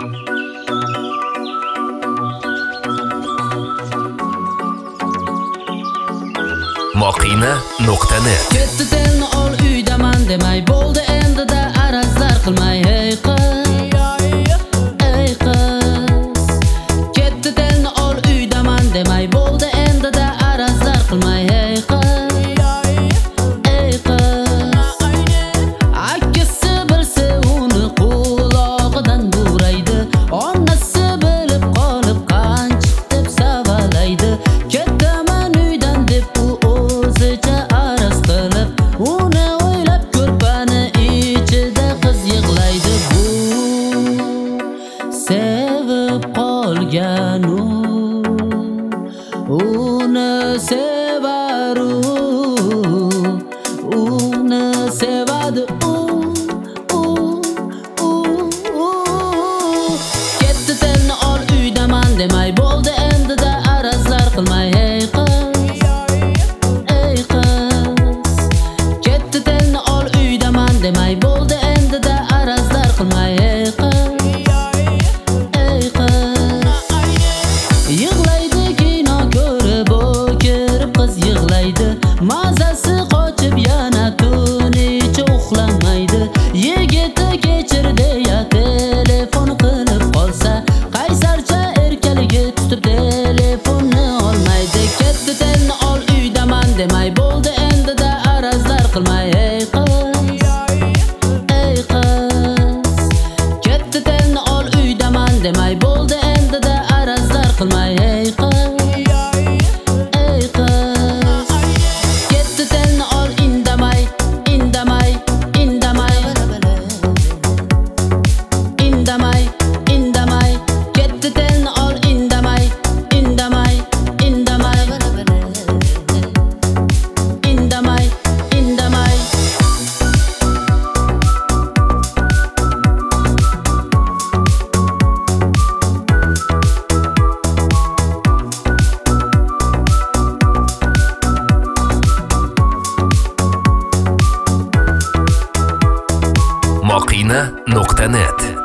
Moqina.net. Ketdi telni ol uydaman demay bo'ldi endi-da arazlar qilmay. Hey qiz, ey qiz. Ketdi telni ol uydaman demay bo'ldi endi-da arazlar qilmay. Hey qiz, ey qiz. Akasi bilsa uni qulog'idan buraydi. Onasi bilib qolib qanchiq deb savalaydi. Ketaman uydan deb u o'zicha araz qilib, uni o'ylab ko'rpani ichida qiz yig'laydi. Bu sevib qolgan uni sevar, uni sevadi Ketdi telni ol uydaman demay bo'ldi endi-da arazlar qilmay. Hey qiz, ey qiz. Ketdi telni ol uydaman demay bo'ldi endi-da arazlar qilmay. Hey qiz, ey qiz. Yig'laydi kino ko'rib, o'kirib qiz yig'laydi. Mazasi qochib yana tunicha uxlamaydi. Yigiti kechir deya telefon qilib qolsa, qaysarcha erkaligi tutib telefonni olmaydi. Ketdi telni ol uydaman demay bo'ldi endi-da arazlar qilmay. Hey qiz, ey qiz. Ketdi telni ol uydaman demay bo'ldi endi-da arazlar qilmay. Hey qiz, ey qiz. Ketdi telni ol indamay, indamay, indamay. Indamay, indamay. Ketdi telni ol indamay, indamay, indamay. Indamay, indamay. Moqina.net.